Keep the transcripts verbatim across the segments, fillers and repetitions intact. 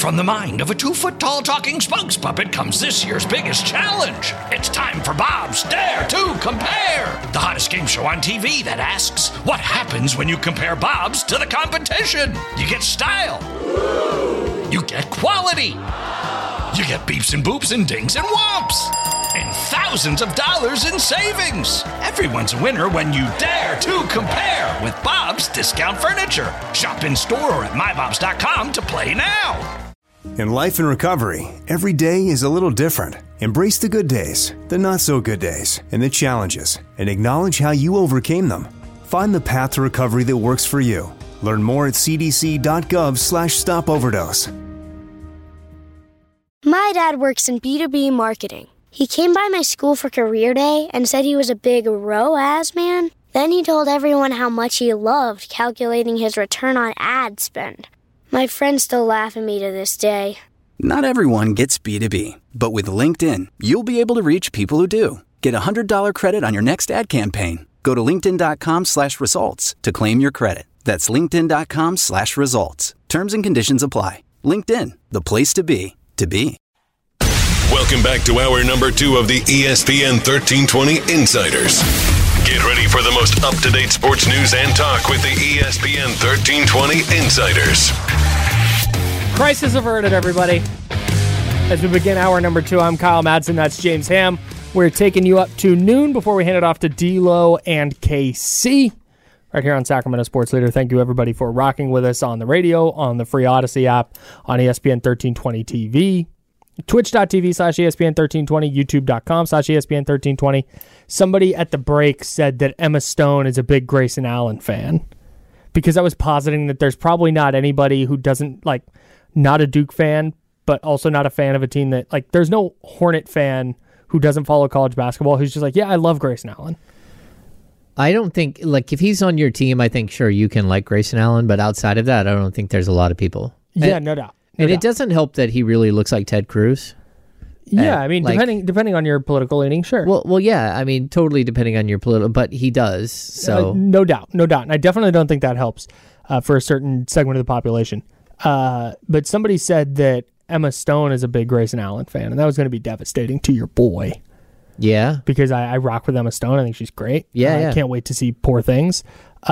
from the mind of a two-foot-tall talking spokes puppet comes this year's biggest challenge. It's time for Bob's Dare to Compare, the hottest game show on T V that asks, what happens when you compare Bobs to the competition? You get style. You get quality. You get beeps and boops and dings and whomps. And thousands of dollars in savings. Everyone's a winner when you dare to compare with Bob's Discount Furniture. Shop in store or at my bobs dot com to play now. In life and recovery, every day is a little different. Embrace the good days, the not so good days, and the challenges, and acknowledge how you overcame them. Find the path to recovery that works for you. Learn more at c d c dot gov slash stop overdose. My dad works in B two B marketing. He came by my school for career day and said he was a big R O A S man. Then he told everyone how much he loved calculating his return on ad spend. My friends still laugh at me to this day. Not everyone gets B two B, but with LinkedIn, you'll be able to reach people who do. Get a one hundred dollars credit on your next ad campaign. Go to linkedin.com slash results to claim your credit. That's linkedin.com slash results. Terms and conditions apply. LinkedIn, the place to be, to be. Welcome back to hour number two of the E S P N thirteen twenty Insiders. Get ready for the most up-to-date sports news and talk with the E S P N thirteen twenty Insiders. Crisis averted, everybody. As we begin hour number two, I'm Kyle Madsen. That's James Ham. We're taking you up to noon before we hand it off to D-Lo and K C. Right here on Sacramento Sports Leader. Thank you, everybody, for rocking with us on the radio, on the free Odyssey app, on E S P N thirteen twenty T V. Twitch.tv slash ESPN 1320, YouTube.com slash ESPN 1320. Somebody at the break said that Emma Stone is a big Grayson Allen fan because I was positing that there's probably not anybody who doesn't, like, not a Duke fan, but also not a fan of a team that, like, there's no Hornet fan who doesn't follow college basketball who's just like, yeah, I love Grayson Allen. I don't think, like, if he's on your team, I think, sure, you can like Grayson Allen, but outside of that, I don't think there's a lot of people. Yeah, and, no doubt. No and doubt. it doesn't help that he really looks like Ted Cruz. Yeah, uh, I mean, like, depending depending on your political leaning, sure. Well, well, yeah, I mean, totally depending on your political, but he does, so. Uh, no doubt, no doubt. And I definitely don't think that helps uh, for a certain segment of the population. Uh, but somebody said that Emma Stone is a big Grayson Allen fan, and that was going to be devastating to your boy. Yeah. Because I, I rock with Emma Stone. I think she's great. Yeah, uh, yeah. I can't wait to see Poor Things.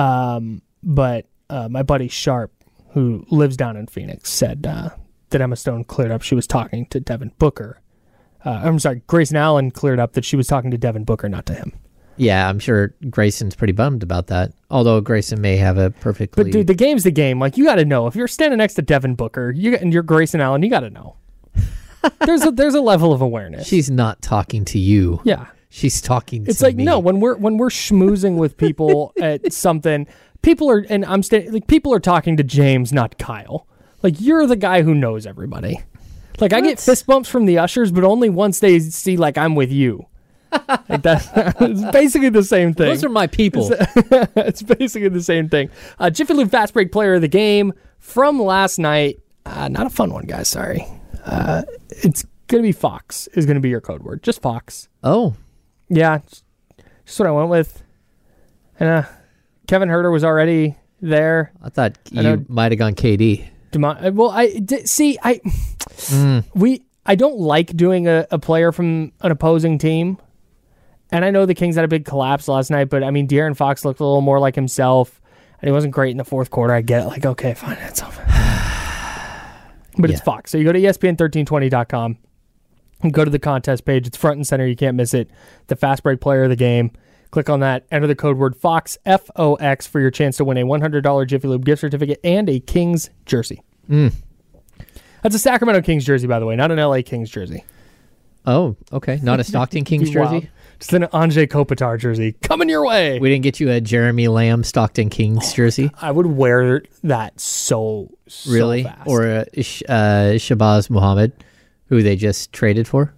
Um, but uh, my buddy Sharp, who lives down in Phoenix, said uh, that Emma Stone cleared up she was talking to Devin Booker. Uh, I'm sorry, Grayson Allen cleared up that she was talking to Devin Booker, not to him. Yeah, I'm sure Grayson's pretty bummed about that. Although Grayson may have a perfectly... But dude, the game's the game. Like, you got to know. If you're standing next to Devin Booker you and you're Grayson Allen, you got to know. There's a there's a level of awareness. She's not talking to you. Yeah. She's talking to It's like, me. no, when we're when we're schmoozing with people at something, people are, and I'm sta- like, people are talking to James, not Kyle. Like, you're the guy who knows everybody. Like, what? I get fist bumps from the ushers, but only once they see, like, I'm with you. Like, that's it's basically the same thing. Those are my people. It's, it's basically the same thing. Uh, Jiffy Lube Fast Break Player of the Game from last night. Uh, not a fun one, guys. Sorry. Uh, it's going to be Fox is going to be your code word. Just Fox. Oh. Yeah. Just what I went with. And uh, Kevin Huerter was already there. I thought I you might have gone K D. Demont- well, I did, see. I mm. we I don't like doing a, a player from an opposing team, and I know the Kings had a big collapse last night. But I mean, De'Aaron Fox looked a little more like himself, and he wasn't great in the fourth quarter. I get it. Like, okay, fine, that's over. But yeah. It's Fox. So you go to E S P N thirteen twenty dot com and go to the contest page. It's front and center. You can't miss it. The Fast Break Player of the Game. Click on that. Enter the code word FOX, F O X, for your chance to win a one hundred dollars Jiffy Lube gift certificate and a Kings jersey. Mm. That's a Sacramento Kings jersey, by the way, not an L A Kings jersey. Oh, okay. Not a Stockton Kings jersey? Wow. Just an Anže Kopitar jersey. Coming your way. We didn't get you a Jeremy Lamb Stockton Kings jersey? I would wear that so, so really? fast. Or a, uh, Shabazz Muhammad, who they just traded for?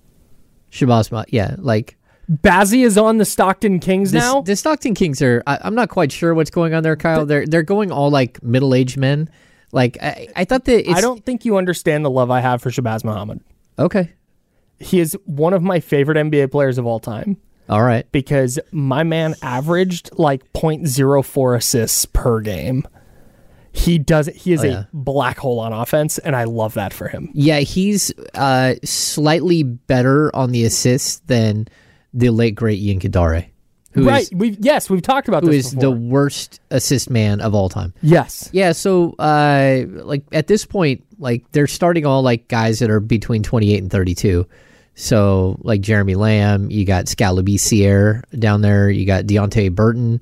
Shabazz, yeah, like... Bazzi is on the Stockton Kings this, now? The Stockton Kings are... I, I'm not quite sure what's going on there, Kyle. The, they're they're going all, like, middle-aged men. Like, I, I thought that it's... I don't think you understand the love I have for Shabazz Muhammad. Okay. He is one of my favorite N B A players of all time. All right. Because my man averaged like point oh four assists per game. he does he is Oh, a yeah. black hole on offense, and I love that for him. Yeah, he's uh, slightly better on the assists than the late great Ian Kadare, who right? is We've yes, we've talked about who this is before. the worst assist man of all time. yes. Yeah, so uh, like at this point, like they're starting all like guys that are between twenty-eight and thirty-two. So like Jeremy Lamb, you got Scalaby Sierre down there, you got Deontay Burton.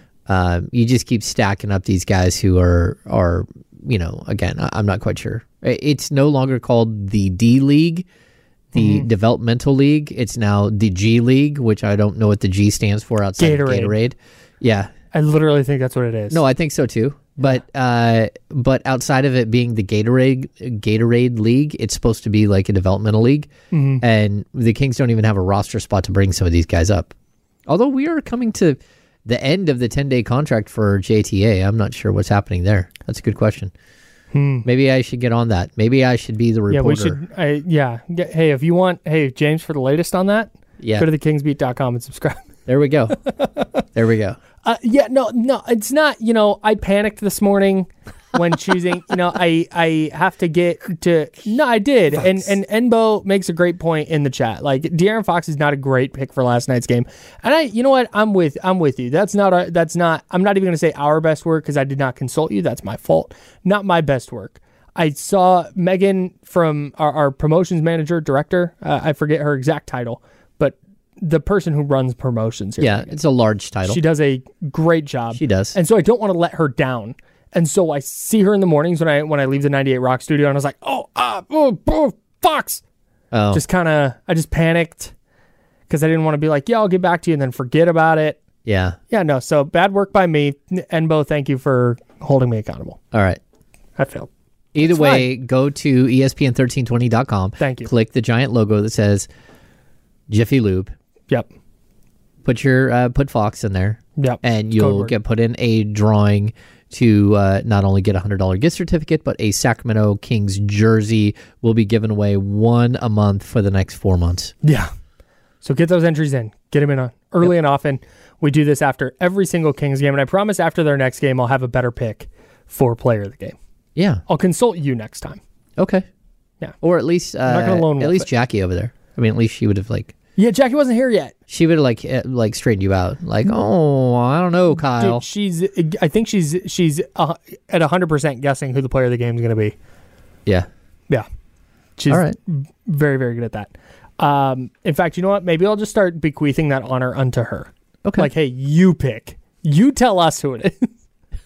Um, you just keep stacking up these guys who are are you know again I- I'm not quite sure. It's no longer called the D League, the Mm-hmm. developmental league. It's now the G League, which I don't know what the G stands for outside of Gatorade. Gatorade. Yeah. I literally think that's what it is. No, I think so too. But uh, but outside of it being the Gatorade Gatorade League, it's supposed to be like a developmental league, Mm-hmm. and the Kings don't even have a roster spot to bring some of these guys up. Although we are coming to the end of the ten-day contract for J T A, I'm not sure what's happening there. That's a good question. Maybe I should get on that. Maybe I should be the Hmm. yeah, reporter. we should. I, yeah, Get- hey, if you want, hey James, for the latest on that, Yeah. go to the kingsbeat dot com and subscribe. There we go. There we go. Uh, yeah, no, no, it's not. You know, I panicked this morning when choosing. You know, I I have to get to. No, I did, and and Enbo makes a great point in the chat. Like De'Aaron Fox is not a great pick for last night's game, and I, you know what, I'm with I'm with you. That's not a, that's not. I'm not even going to say our best work because I did not consult you. That's my fault. Not my best work. I saw Megan from our, our promotions manager director. Uh, I forget her exact title, but the person who runs promotions here. Yeah, it's a large title. She does a great job. She does. And so I don't want to let her down. And so I see her in the mornings when I when I leave the ninety-eight Rock studio, and I was like, oh, uh, oh, oh Fox. oh, Just kind of, I just panicked because I didn't want to be like, yeah, I'll get back to you and then forget about it. yeah. Yeah, no, so bad work by me. Enbo, thank you for holding me accountable. All right. I failed. Either It's way, go to E S P N thirteen twenty dot com. Thank you. Click the giant logo that says Jiffy Lube. Yep. Put your uh, put Fox in there, Yep. and Code you'll word. get put in a drawing to uh, not only get a hundred dollar gift certificate, but a Sacramento Kings jersey will be given away one a month for the next four months. Yeah. So get those entries in. Get them in uh, early and often. We do this after every single Kings game, and I promise after their next game, I'll have a better pick for player of the game. Yeah. I'll consult you next time. Okay. Yeah. Or at least uh, not gonna lone at wolf least it. Jackie over there. I mean, at least she would have like Yeah, Jackie wasn't here yet. she would have like eh, like straightened you out. Like, oh, I don't know, Kyle. Dude, she's. I think she's she's uh, at one hundred percent guessing who the player of the game is going to be. yeah. Yeah. She's All right. very, very good at that. Um, in fact, you know what? Maybe I'll just start bequeathing that honor unto her. Okay. Like, hey, you pick. You tell us who it is.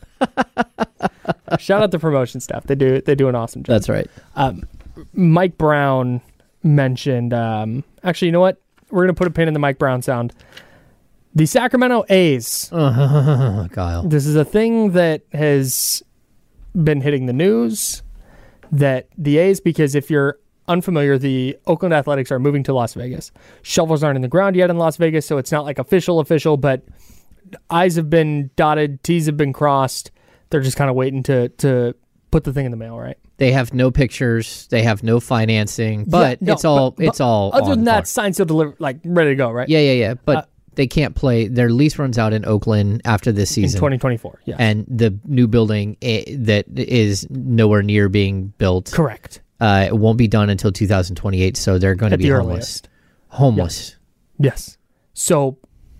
Shout out the promotion staff. They do they do an awesome job. That's right. Mike Brown mentioned, um, actually, you know what? We're going to put a pin in the Mike Brown sound. The Sacramento A's. Oh, Kyle. This is a thing that has been hitting the news, that the A's, because if you're unfamiliar, the Oakland Athletics are moving to Las Vegas. Shovels aren't in the ground yet in Las Vegas, so it's not like official official, but I's have been dotted, T's have been crossed. They're just kind of waiting to to put the thing in the mail, right? They have no pictures. They have no financing. But Yeah, no, it's all but- it's but all. Other on than par. that, signed, sealed, delivered, like ready to go, right? Yeah, yeah, yeah. But Uh, they can't play. Their lease runs out in Oakland after this in season. twenty twenty-four. Yeah, And the new building eh, that is nowhere near being built. correct. Uh, it won't be done until two thousand twenty-eight, so they're going to At be the homeless. earliest. Homeless. Yes. So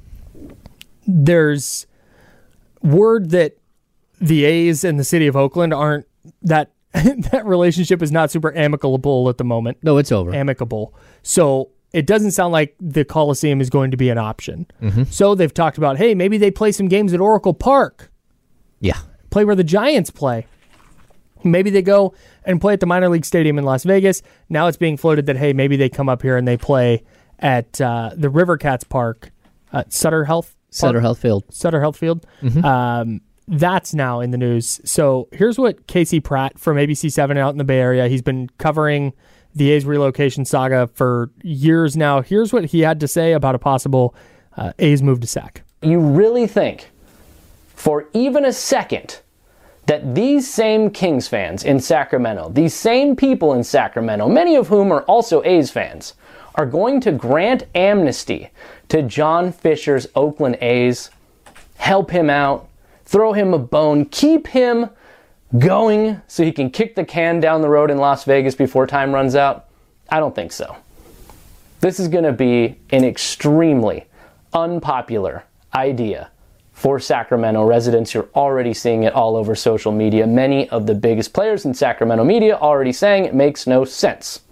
there's word that the A's and the city of Oakland aren't that that relationship is not super amicable at the moment. No, it's over. Amicable. So it doesn't sound like the Coliseum is going to be an option. Mm-hmm. So they've talked about, hey, maybe they play some games at Oracle Park. Yeah. Play where the Giants play. Maybe they go and play at the minor league stadium in Las Vegas. Now it's being floated that, hey, maybe they come up here and they play at uh, the River Cats Park, uh, Sutter Health Park? Sutter Health Field. Sutter Health Field. Um, that's now in the news. So here's what Casey Pratt from A B C seven out in the Bay Area, he's been covering the A's relocation saga for years now. Here's what he had to say about a possible uh, A's move to Sac. You really think for even a second that these same Kings fans in Sacramento, these same people in Sacramento, many of whom are also A's fans, are going to grant amnesty to John Fisher's Oakland A's, help him out, throw him a bone, keep him going so he can kick the can down the road in Las Vegas before time runs out? I don't think so. This is going to be an extremely unpopular idea for Sacramento residents. You're already seeing it all over social media. Many of the biggest players in Sacramento media already saying it makes no sense.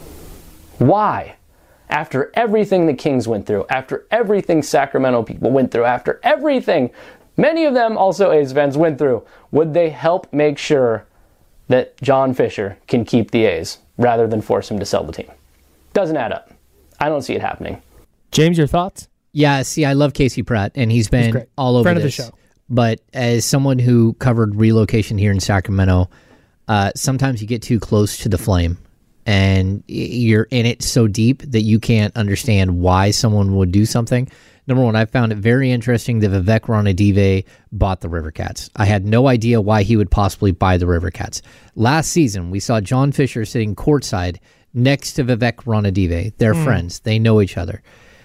Why? After everything the Kings went through, after everything Sacramento people went through, after everything many of them also A's fans went through, would they help make sure that John Fisher can keep the A's rather than force him to sell the team? Doesn't add up. I don't see it happening. James, your thoughts? Yeah, see, I love Casey Pratt, and he's been he's all over Friend this. of the show. But as someone who covered relocation here in Sacramento, uh, sometimes you get too close to the flame, and you're in it so deep that you can't understand why someone would do something. Number one, I found it very interesting that Vivek Ranadive bought the River Cats. I had no idea why he would possibly buy the River Cats. Last season, we saw John Fisher sitting courtside next to Vivek Ranadive. They're mm. friends. They know each other.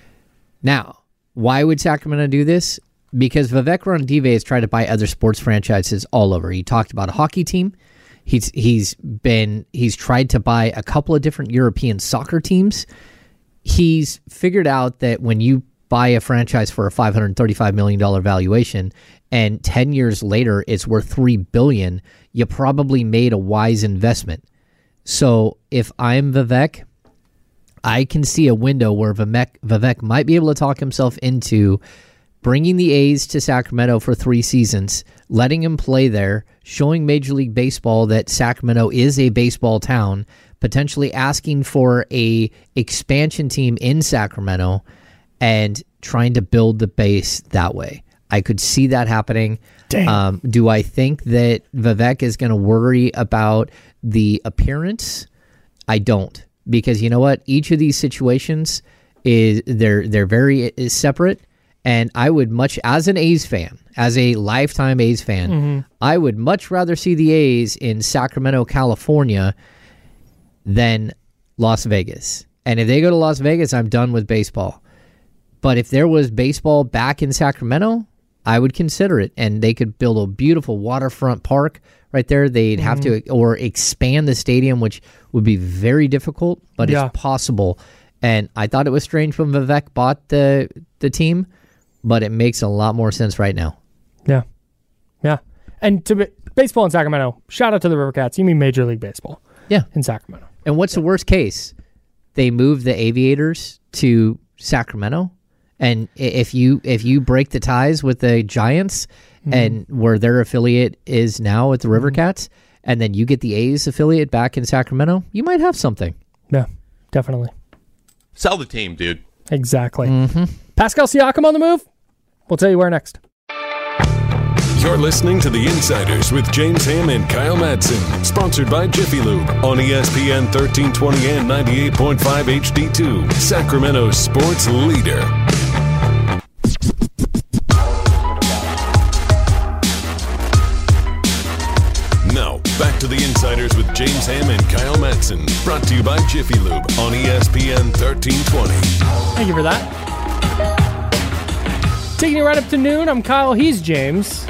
Now, why would Sacramento do this? Because Vivek Ranadive has tried to buy other sports franchises all over. He talked about a hockey team. He's he's been he's tried to buy a couple of different European soccer teams. He's figured out that when you buy a franchise for a five hundred thirty-five million dollars valuation and ten years later it's worth three billion dollars, you probably made a wise investment. So if I'm Vivek, I can see a window where Vivek, Vivek might be able to talk himself into bringing the A's to Sacramento for three seasons, letting him play there, showing Major League Baseball that Sacramento is a baseball town, potentially asking for a expansion team in Sacramento, and trying to build the base that way. I could see that happening. Damn. Um, do I think that Vivek is going to worry about the appearance? I don't, because you know what? Each of these situations is they're they're very is separate. And I would much, as an A's fan, as a lifetime A's fan, mm-hmm. I would much rather see the A's in Sacramento, California than Las Vegas. And if they go to Las Vegas, I'm done with baseball. But if there was baseball back in Sacramento, I would consider it. And they could build a beautiful waterfront park right there. They'd mm-hmm. have to, or expand the stadium, which would be very difficult, but yeah. it's possible. And I thought it was strange when Vivek bought the the team, but it makes a lot more sense right now. Yeah. Yeah. And to be, baseball in Sacramento, shout out to the River Cats. You mean Major League Baseball. Yeah. In Sacramento. And what's yeah. the worst case? They move the Aviators to Sacramento. And if you if you break the ties with the Giants mm-hmm. and where their affiliate is now with the River mm-hmm. Cats, and then you get the A's affiliate back in Sacramento, you might have something. Yeah, definitely. Sell the team, dude. Exactly. Mm-hmm. Pascal Siakam on the move? We'll tell you where next. You're listening to The Insiders with James Ham and Kyle Madsen, sponsored by Jiffy Lube on E S P N thirteen twenty and ninety-eight point five H D two, Sacramento's sports leader. Now, back to The Insiders with James Ham and Kyle Madsen, brought to you by Jiffy Lube on E S P N thirteen twenty. Thank you for that. Taking it right up to noon, I'm Kyle, he's James.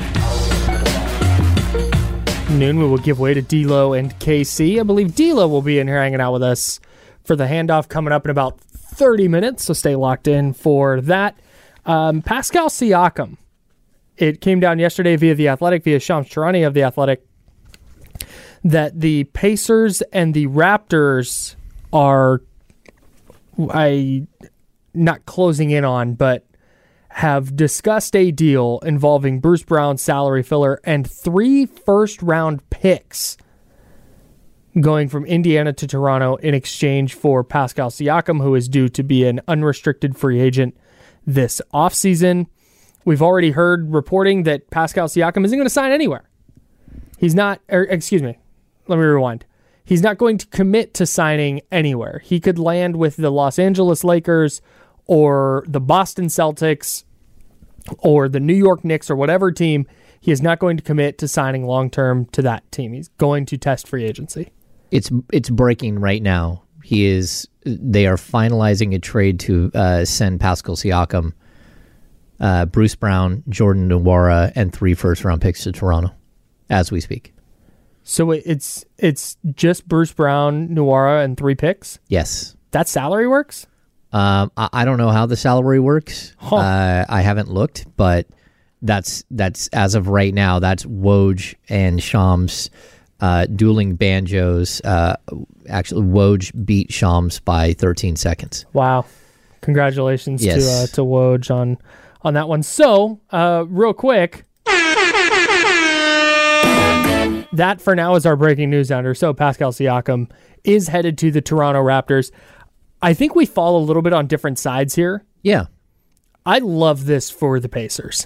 Noon, we will give way to D-Lo and K C. I believe D-Lo will be in here hanging out with us for the handoff coming up in about thirty minutes, so stay locked in for that. Um, Pascal Siakam. It came down yesterday via The Athletic, via Shams Charania of The Athletic, that the Pacers and the Raptors are, I not closing in on, but have discussed a deal involving Bruce Brown's salary filler and three first-round picks going from Indiana to Toronto in exchange for Pascal Siakam, who is due to be an unrestricted free agent this offseason. We've already heard reporting that Pascal Siakam isn't going to sign anywhere. He's not, or excuse me, let me rewind. He's not going to commit to signing anywhere. He could land with the Los Angeles Lakers or the Boston Celtics or the New York Knicks or whatever team. He is not going to commit to signing long-term to that team. He's going to test free agency. It's it's breaking right now. He is. They are finalizing a trade to uh, send Pascal Siakam, uh, Bruce Brown, Jordan Nwora, and three first-round picks to Toronto as we speak. So it's it's just Bruce Brown, Nwora, and three picks? Yes. That salary works? Um, I, I don't know how the salary works. Huh. Uh, I haven't looked, but that's that's as of right now. That's Woj and Shams uh, dueling banjos. Uh, actually, Woj beat Shams by thirteen seconds. Wow! Congratulations Yes. to uh, to Woj on on that one. So, uh, real quick, that for now is our breaking news sounder. So Pascal Siakam is headed to the Toronto Raptors. I think we fall a little bit on different sides here. Yeah. I love this for the Pacers.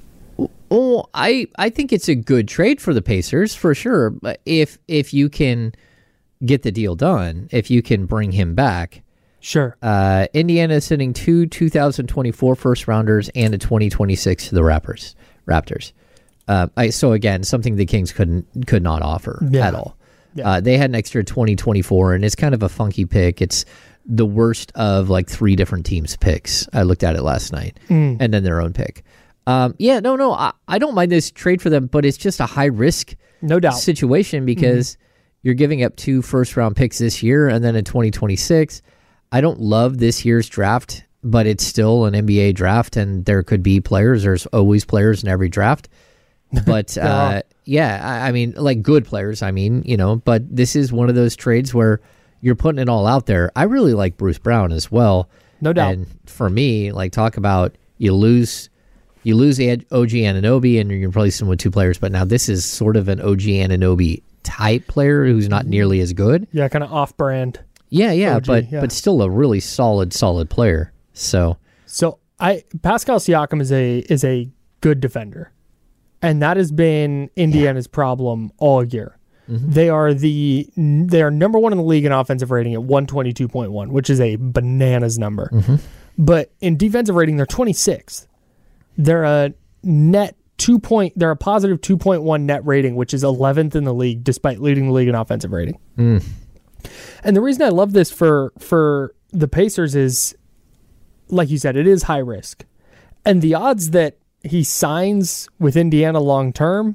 Oh, I I think it's a good trade for the Pacers for sure. But if if you can get the deal done, if you can bring him back, sure. Uh, Indiana is sending two two thousand twenty-four first rounders and a twenty twenty-six to the Raptors. Raptors. Uh, I, so again, something the Kings couldn't could not offer Yeah. at all. Yeah. Uh, they had an extra twenty twenty-four, and it's kind of a funky pick. It's the worst of like three different teams' picks. I looked at it last night, Mm. and then their own pick. Um, yeah, no, no, I, I don't mind this trade for them, but it's just a high risk, no doubt, situation because mm-hmm. you're giving up two first round picks this year and then a twenty twenty-six. I don't love this year's draft, but it's still an N B A draft, and there could be players. There's always players in every draft. But uh, yeah, I, I mean, like good players. I mean, you know, but this is one of those trades where you're putting it all out there. I really like Bruce Brown as well. No doubt. And for me, like talk about you lose, you lose O G Anunoby, and you're replacing with two players. But now this is sort of an O G Anunoby type player who's not nearly as good. Yeah, kind of off-brand. Yeah, yeah, O G, but yeah. but still a really solid, solid player. So So I Pascal Siakam is a is a good defender. And that has been Indiana's yeah. problem all year. Mm-hmm. They are the they are number one in the league in offensive rating at one twenty-two point one, which is a bananas number. Mm-hmm. But in defensive rating, they're twenty-sixth. They're a net two point. They're a positive two point one net rating, which is eleventh in the league, despite leading the league in offensive rating. Mm. And the reason I love this for for the Pacers is, like you said, it is high risk, and the odds that he signs with Indiana long term,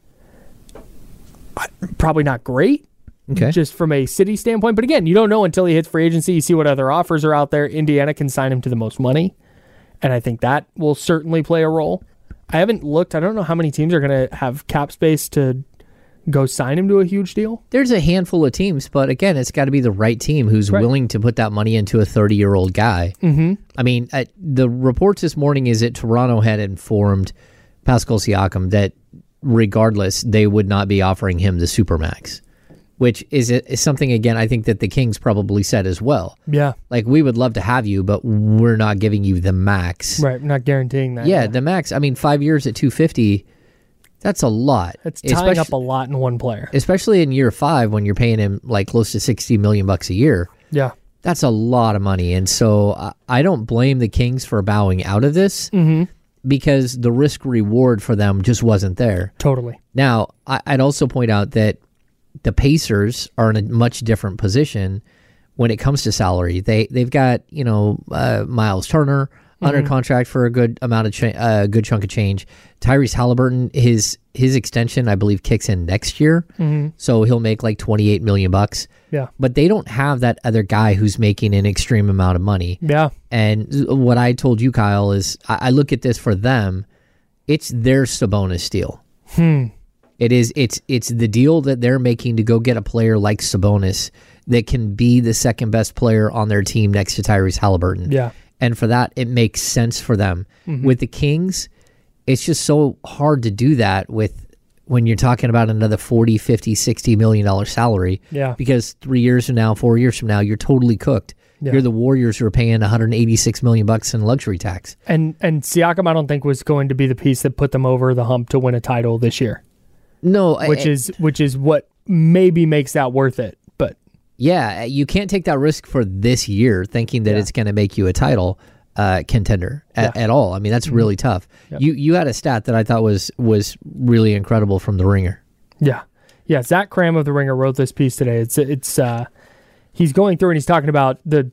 probably not great. Okay. Just from a city standpoint. But again, you don't know until he hits free agency. You see what other offers are out there. Indiana can sign him to the most money, and I think that will certainly play a role. I haven't looked. I don't know how many teams are going to have cap space to go sign him to a huge deal. There's a handful of teams, but again, it's got to be the right team who's right. willing to put that money into a thirty-year-old guy. Mm-hmm. I mean, uh, the reports this morning is that Toronto had informed Pascal Siakam that regardless, they would not be offering him the Supermax, which is, is something, again, I think that the Kings probably said as well. Yeah. Like, we would love to have you, but we're not giving you the max. Right, not guaranteeing that. Yeah, yeah. the max. I mean, five years at two fifty, that's a lot. It's tying especially, up a lot in one player. Especially in year five when you're paying him like close to sixty million bucks a year. Yeah. That's a lot of money. And so uh, I don't blame the Kings for bowing out of this mm-hmm. because the risk reward for them just wasn't there. Totally. Now, I, I'd also point out that the Pacers are in a much different position when it comes to salary. They, they've got, you know, uh, Miles Turner under mm-hmm. contract for a good amount of cha- uh, good chunk of change. Tyrese Halliburton, his his extension, I believe, kicks in next year, mm-hmm. so he'll make like twenty-eight million bucks. Yeah, but they don't have that other guy who's making an extreme amount of money. Yeah, and what I told you, Kyle, is I, I look at this for them. It's their Sabonis deal. Hmm. It is. It's it's the deal that they're making to go get a player like Sabonis that can be the second best player on their team next to Tyrese Halliburton. Yeah. And for that, it makes sense for them. Mm-hmm. With the Kings, it's just so hard to do that with when you're talking about another forty, fifty, sixty million dollars salary. Yeah. Because three years from now, four years from now, you're totally cooked. Yeah. You're the Warriors who are paying one hundred eighty-six million bucks in luxury tax. And and Siakam, I don't think was going to be the piece that put them over the hump to win a title this year. No, which I, is which is what maybe makes that worth it. But yeah, you can't take that risk for this year thinking that yeah. it's going to make you a title uh, contender at, yeah. at all. I mean, that's mm-hmm. really tough. Yep. You you had a stat that I thought was was really incredible from The Ringer. Yeah, yeah. Zach Cram of The Ringer wrote this piece today. It's it's uh, he's going through and he's talking about the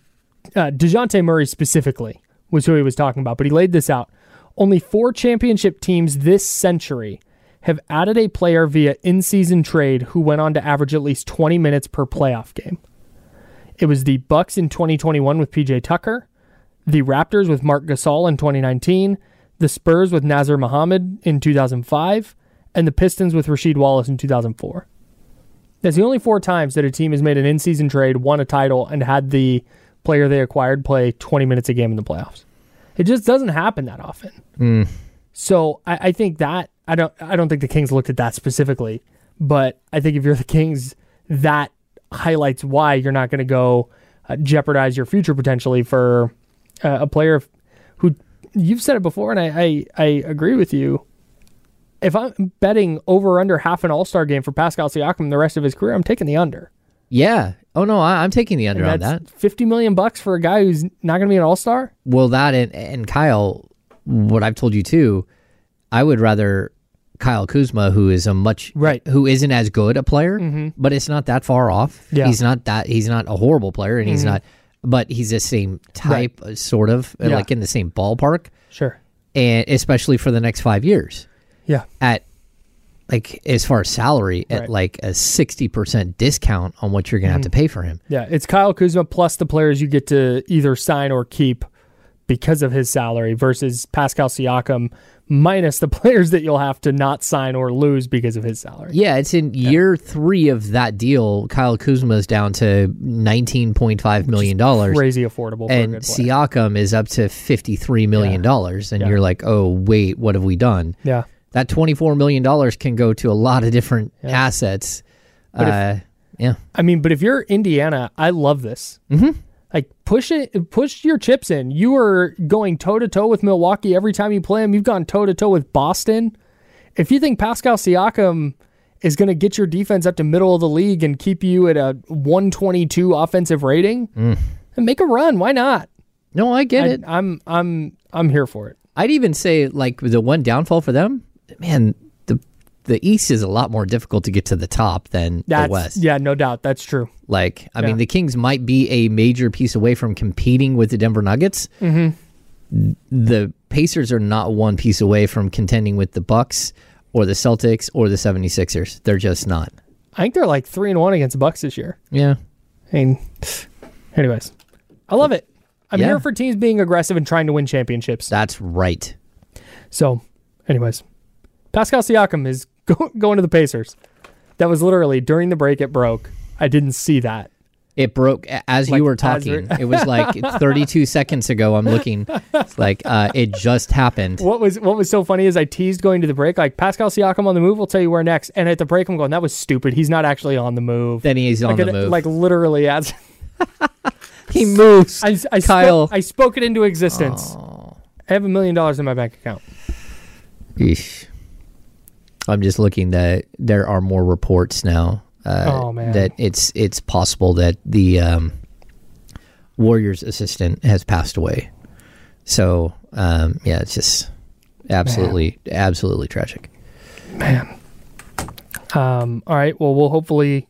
uh, DeJounte Murray specifically was who he was talking about, but he laid this out. Only four championship teams this century have added a player via in-season trade who went on to average at least twenty minutes per playoff game. It was the Bucks in twenty twenty-one with P J Tucker, the Raptors with Marc Gasol in twenty nineteen, the Spurs with Nazr Mohammed in two thousand five, and the Pistons with Rasheed Wallace in two thousand four. That's the only four times that a team has made an in-season trade, won a title, and had the player they acquired play twenty minutes a game in the playoffs. It just doesn't happen that often. Mm. So I, I think that I don't I don't think the Kings looked at that specifically, but I think if you're the Kings, that highlights why you're not going to go uh, jeopardize your future potentially for uh, a player who, you've said it before, and I, I I agree with you. If I'm betting over or under half an All-Star game for Pascal Siakam the rest of his career, I'm taking the under. Yeah. Oh no, I, I'm taking the under and on that's that. fifty million bucks for a guy who's not going to be an All-Star. Well, that and, and Kyle, what I've told you too, I would rather Kyle Kuzma, who is a much right, who isn't as good a player, mm-hmm. but it's not that far off. Yeah. He's not that. He's not a horrible player, and mm-hmm. he's not. But he's the same type, right. sort of, yeah. like in the same ballpark. Sure. And especially for the next five years. Yeah. At like as far as salary, at right. like a sixty percent discount on what you're going to mm-hmm. have to pay for him. Yeah, it's Kyle Kuzma plus the players you get to either sign or keep because of his salary versus Pascal Siakam minus the players that you'll have to not sign or lose because of his salary. Yeah, it's in yeah. year three of that deal. Kyle Kuzma is down to nineteen point five million dollars. Crazy affordable. And for a good player. Siakam is up to fifty-three million dollars. Yeah. And yeah. you're like, oh, wait, what have we done? Yeah. That twenty-four million dollars can go to a lot of different yeah. assets. But uh, if, yeah. I mean, but if you're Indiana, I love this. Mm-hmm. Like, push it, push your chips in. You are going toe-to-toe with Milwaukee every time you play them. You've gone toe-to-toe with Boston. If you think Pascal Siakam is going to get your defense up to middle of the league and keep you at a one twenty-two offensive rating, mm. then make a run. Why not? No, I get I, it. I'm I'm I'm here for it. I'd even say, like, the one downfall for them, man, the the East is a lot more difficult to get to the top than That's, the West. Yeah, no doubt. That's true. Like, I yeah. mean, the Kings might be a major piece away from competing with the Denver Nuggets. Mm-hmm. The Pacers are not one piece away from contending with the Bucks or the Celtics or the seventy-sixers. They're just not. I think they're like three and one against the Bucks this year. Yeah. I mean, anyways, I love it. I'm yeah. here for teams being aggressive and trying to win championships. That's right. So, anyways, Pascal Siakam is go- going to the Pacers. That was literally during the break. It broke. I didn't see that. It broke as like, you were talking. It was like thirty-two seconds ago. I'm looking. It's like uh, it just happened. What was what was so funny is I teased going to the break, like Pascal Siakam on the move. We'll tell you where next. And at the break, I'm going, that was stupid. He's not actually on the move. Then he's on like, the it, move. Like literally as he moves. I, I Kyle. Spoke, I spoke it into existence. Oh. I have a million dollars in my bank account. Eesh. I'm just looking that there are more reports now. Uh, oh man! That it's it's possible that the um, Warriors assistant has passed away. So um, yeah, it's just absolutely man. absolutely tragic. Man. Um. All right. Well, we'll hopefully,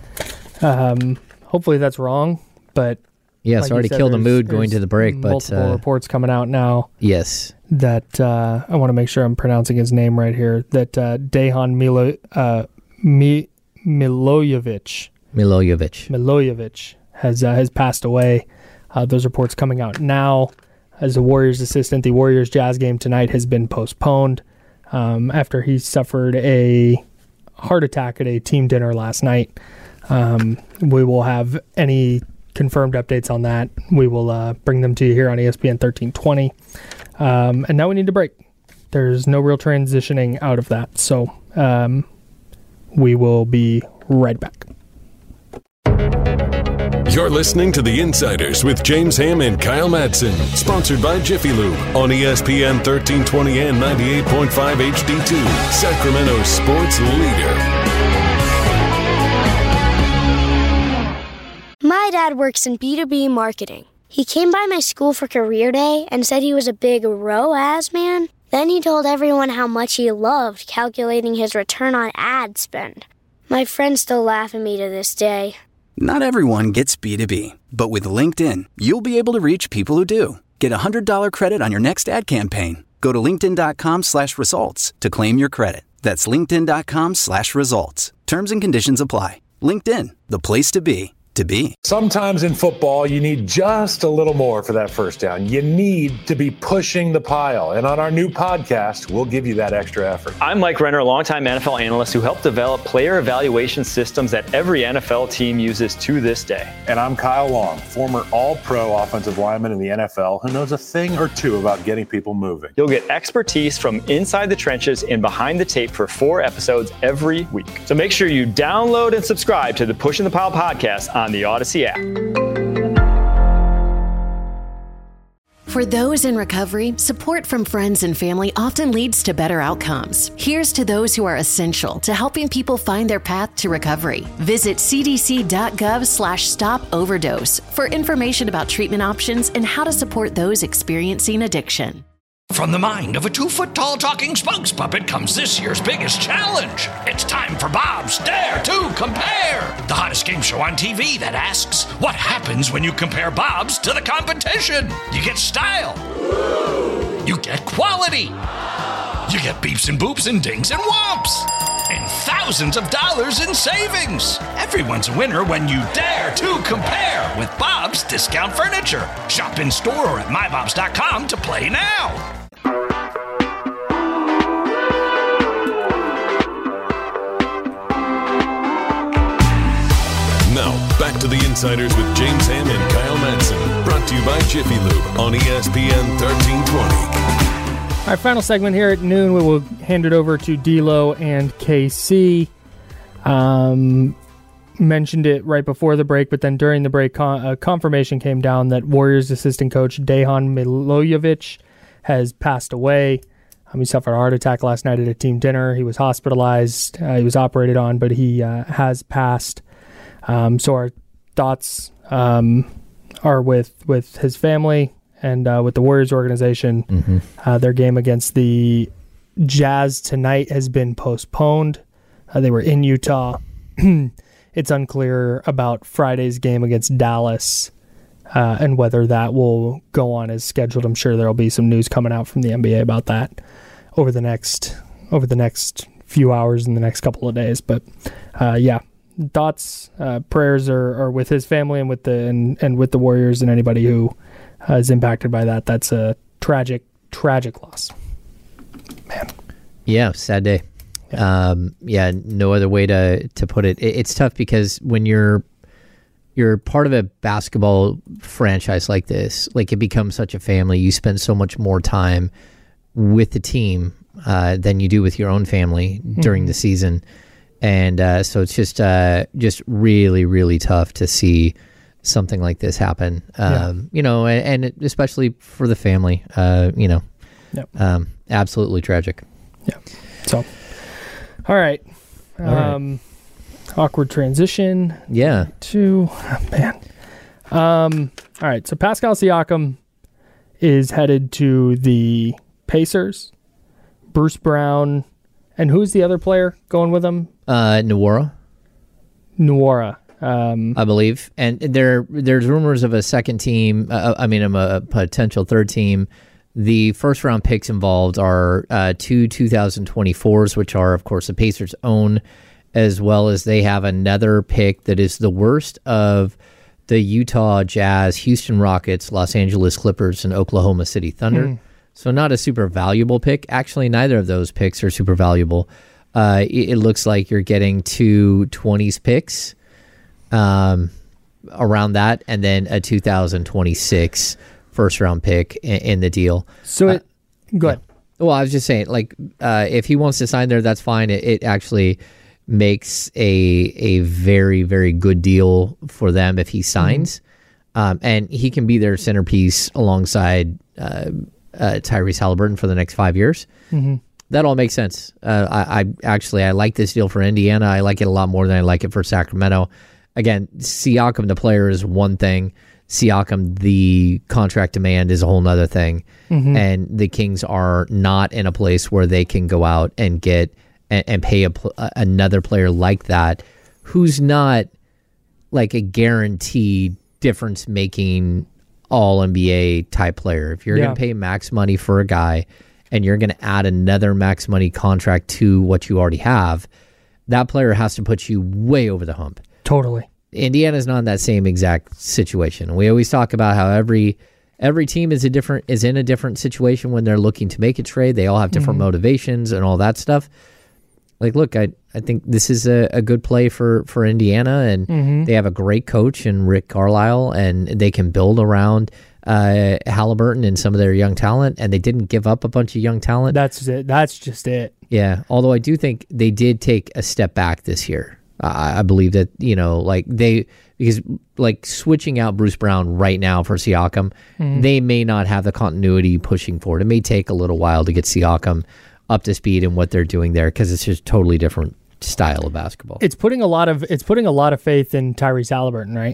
um, hopefully that's wrong. But yeah, like sorry to said, kill the mood going to the break. But multiple uh, reports coming out now. Yes. That uh, I want to make sure I'm pronouncing his name right here. That uh, Dejan Milo, uh, Mi, Milojevic Milojevic Milojevic has uh, has passed away. Uh, those reports coming out now. As a Warriors assistant, the Warriors Jazz game tonight has been postponed um, after he suffered a heart attack at a team dinner last night. Um, we will have any confirmed updates on that. We will uh, bring them to you here on E S P N thirteen twenty. Um, and now we need to break. There's no real transitioning out of that. So um, we will be right back. You're listening to The Insiders with James Ham and Kyle Madsen. Sponsored by Jiffy Lube on E S P N thirteen twenty and ninety-eight point five H D two. Sacramento's sports leader. My dad works in B two B marketing. He came by my school for career day and said he was a big R O A S man. Then he told everyone how much he loved calculating his return on ad spend. My friends still laugh at me to this day. Not everyone gets B two B, but with LinkedIn, you'll be able to reach people who do. Get a one hundred dollars credit on your next ad campaign. Go to linkedin.com slash results to claim your credit. That's linkedin.com slash results. Terms and conditions apply. LinkedIn, the place to be, to be. Sometimes in football, you need just a little more for that first down. You need to be pushing the pile. And on our new podcast, we'll give you that extra effort. I'm Mike Renner, a longtime N F L analyst who helped develop player evaluation systems that every N F L team uses to this day. And I'm Kyle Long, former all-pro offensive lineman in the N F L who knows a thing or two about getting people moving. You'll get expertise from inside the trenches and behind the tape for four episodes every week. So make sure you download and subscribe to the Pushing the Pile podcast on the Odyssey app. For those in recovery, support from friends and family often leads to better outcomes. Here's to those who are essential to helping people find their path to recovery. Visit cdc.gov slash stop overdose for information about treatment options and how to support those experiencing addiction. From the mind of a two-foot-tall talking spokes puppet comes this year's biggest challenge. It's time for Bob's Dare to Compare, the hottest game show on T V that asks, what happens when you compare Bob's to the competition? You get style. You get quality. You get beeps and boops and dings and whomps. And thousands of dollars in savings. Everyone's a winner when you dare to compare with Bob's Discount Furniture. Shop in store or at my bobs dot com to play now. Now, back to the Insiders with James Ham and Kyle Madsen. Brought to you by Jiffy Lube on E S P N thirteen twenty. Our final segment here at noon, we will hand it over to D'Lo and K C. Um, mentioned it right before the break, but then during the break, con- uh, confirmation came down that Warriors assistant coach Dejan Milojevic has passed away. Um, he suffered a heart attack last night at a team dinner. He was hospitalized. Uh, he was operated on, but he uh, has passed. Um, so our thoughts um, are with, with his family and uh, with the Warriors organization. Mm-hmm. Uh, their game against the Jazz tonight has been postponed. Uh, they were in Utah. It's unclear about Friday's game against Dallas uh, and whether that will go on as scheduled. I'm sure there will be some news coming out from the N B A about that over the next over the next few hours in the next couple of days. But uh, yeah. Thoughts, uh, prayers are, are with his family and with the and, and with the Warriors and anybody who uh, is impacted by that. That's a tragic, tragic loss. Man. Yeah, sad day. Yeah, um, yeah no other way to, to put it. it. It's tough because when you're you're part of a basketball franchise like this, like it becomes such a family. You spend so much more time with the team uh, than you do with your own family during mm-hmm. the season. And uh, so it's just uh, just really, really tough to see something like this happen. Um, yeah. You know, and, and especially for the family, uh, you know, yep. um, absolutely tragic. Yeah. So, all right. All um, right. Awkward transition. Yeah. To, oh, man. Um, all right. So Pascal Siakam is headed to the Pacers. Bruce Brown. And who's the other player going with him? Uh, Nwora. Nwora. Um, I believe. And there, there's rumors of a second team. Uh, I mean, a potential third team. The first round picks involved are uh, two twenty twenty-fours, which are, of course, the Pacers' own, as well as they have another pick that is the worst of the Utah Jazz, Houston Rockets, Los Angeles Clippers, and Oklahoma City Thunder. Mm. So not a super valuable pick. Actually, neither of those picks are super valuable. Uh, it, it looks like you're getting two twenties picks um, around that, and then a two thousand twenty-six first-round pick in, in the deal. So it, uh, go ahead. Well, I was just saying, like, uh, if he wants to sign there, that's fine. It, it actually makes a a very, very good deal for them if he signs. Mm-hmm. Um, and he can be their centerpiece alongside uh Uh, Tyrese Halliburton for the next five years. Mm-hmm. That all makes sense. Uh, I, I actually I like this deal for Indiana. I like it a lot more than I like it for Sacramento. Again, Siakam the player is one thing. Siakam the contract demand is a whole nother thing. Mm-hmm. And the Kings are not in a place where they can go out and get and, and pay a, another player like that who's not like a guaranteed difference making all N B A type player. If you're yeah. going to pay max money for a guy and you're going to add another max money contract to what you already have, that player has to put you way over the hump. Totally. Indiana's not in that same exact situation. We always talk about how every every team is a different is in a different situation when they're looking to make a trade. They all have different mm-hmm. motivations and all that stuff. Like, look, I I think this is a, a good play for, for Indiana, and mm-hmm. they have a great coach in Rick Carlisle, and they can build around uh, Halliburton and some of their young talent, and they didn't give up a bunch of young talent. That's it. That's just it. Yeah, although I do think they did take a step back this year. I believe that, you know, like they, because like switching out Bruce Brown right now for Siakam, mm-hmm. they may not have the continuity pushing forward. It may take a little while to get Siakam up to speed in what they're doing there, because it's just totally different style of basketball. It's putting a lot of it's putting a lot of faith in Tyrese Halliburton, right?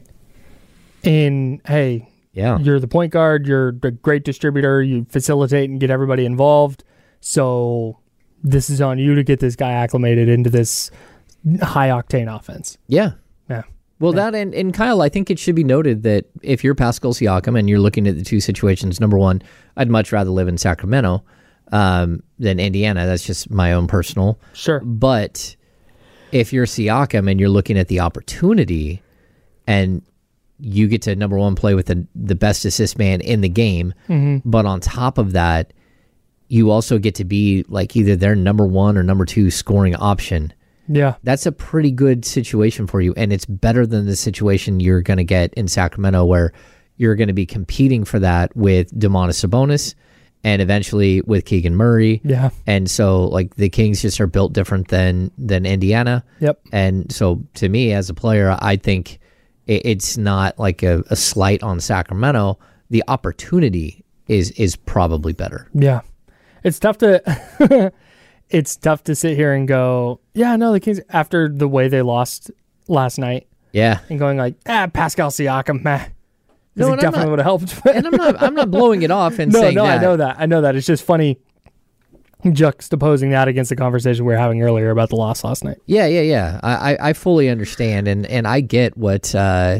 In hey, yeah, you're the point guard, you're a great distributor, you facilitate and get everybody involved. So this is on you to get this guy acclimated into this high octane offense. Yeah. Yeah. Well, yeah. that and, and Kyle, I think it should be noted that if you're Pascal Siakam and you're looking at the two situations, number one, I'd much rather live in Sacramento um, than Indiana. That's just my own personal. Sure. But if you're Siakam and you're looking at the opportunity and you get to, number one, play with the, the best assist man in the game, mm-hmm. but on top of that, you also get to be like either their number one or number two scoring option. Yeah. That's a pretty good situation for you, and it's better than the situation you're going to get in Sacramento, where you're going to be competing for that with Domantas Sabonis and eventually with Keegan Murray. Yeah. And so, like, the Kings just are built different than than Indiana. Yep. And so, to me, as a player, I think it, it's not like a, a slight on Sacramento. The opportunity is is probably better. Yeah. It's tough to... It's tough to sit here and go, yeah, no, the Kings, after the way they lost last night. Yeah. And going like, ah, Pascal Siakam, meh. No, he definitely would have helped. And I'm not I'm not blowing it off and no, saying no, that. I know that. I know that. It's just funny juxtaposing that against the conversation we were having earlier about the loss last night. Yeah, yeah, yeah. I, I, I fully understand, and, and I get what uh,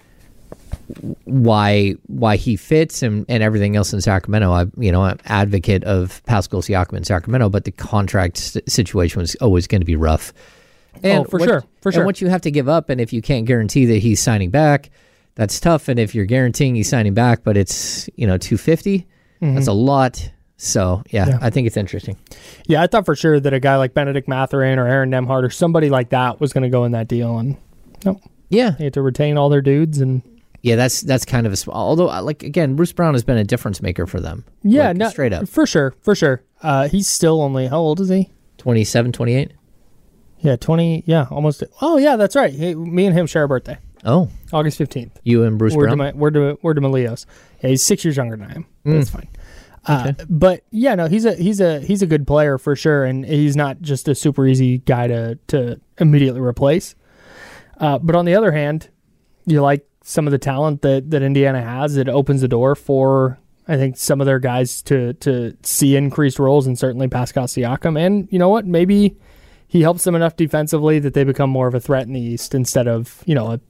why why he fits and, and everything else in Sacramento. I you know I'm an advocate of Pascal Siakam in Sacramento, but the contract st- situation was always going to be rough. And oh, for what, sure, for sure. And what you have to give up, and if you can't guarantee that he's signing back, that's tough. And if you're guaranteeing he's signing back, but it's you know two fifty, mm-hmm. that's a lot. So yeah, yeah, I think it's interesting. Yeah, I thought for sure that a guy like Benedict Mathurin or Aaron Nemhard or somebody like that was going to go in that deal, and nope. Yeah, they had to retain all their dudes and. Yeah, that's that's kind of a small. Although, like again, Bruce Brown has been a difference maker for them. Yeah, like, no, straight up for sure, for sure. Uh, he's still only how old is he? twenty-seven, twenty-eight Yeah, twenty. Yeah, almost. Oh, yeah, that's right. He, me and him share a birthday. Oh, August fifteenth. You and Bruce we're Brown. To my, we're to we're to Malios. Yeah, he's six years younger than I am. Mm. That's fine. Uh, okay. But yeah, no, he's a he's a he's a good player for sure, and he's not just a super easy guy to to immediately replace. Uh, but on the other hand, you like. Some of the talent that, that Indiana has, it opens the door for, I think, some of their guys to to see increased roles, and certainly Pascal Siakam. And you know what? Maybe he helps them enough defensively that they become more of a threat in the East instead of, you know, a